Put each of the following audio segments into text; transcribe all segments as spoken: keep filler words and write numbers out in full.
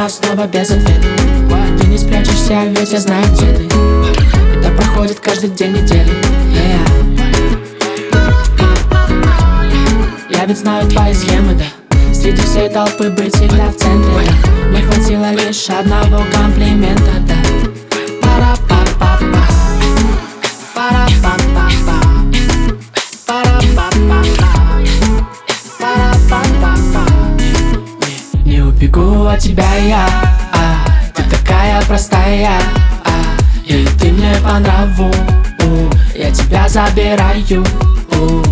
снова без ответа. Ты не спрячешься, ведь я знаю, где ты. Это проходит каждый день недели. Yeah. Я ведь знаю твои схемы, да. Среди всей толпы быть всегда в центре, да. Мне хватило лишь одного комплимента, да. Пара-па-па-па, пара-па-па-па, пара-па-па-па, пара-па-па-па. Не, не убегу от тебя я, а, ты такая простая, а, и ты мне по нраву, у, я тебя забираю, у.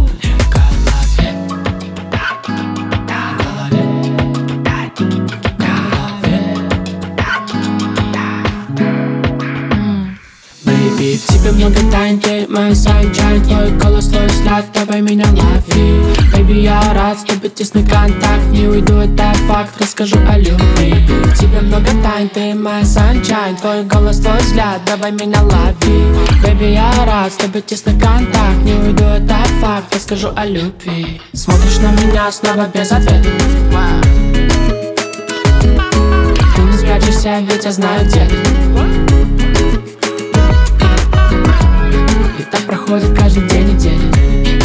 В тебе много тайн, ты мой sunshine. Твой голос, твой взгляд, давай меня лови. Baby, я рад, с тобой тесный контакт. Не уйду, это факт, расскажу о любви. В тебе много тайн, ты мой sunshine. Твой голос, твой взгляд, давай меня лови. Baby, я рад, с тобой тесный контакт. Не уйду, это факт, расскажу о любви. Смотришь на меня снова без ответа. Ты не спрячешься, ведь я знаю, где ты. И так проходит каждый день недели.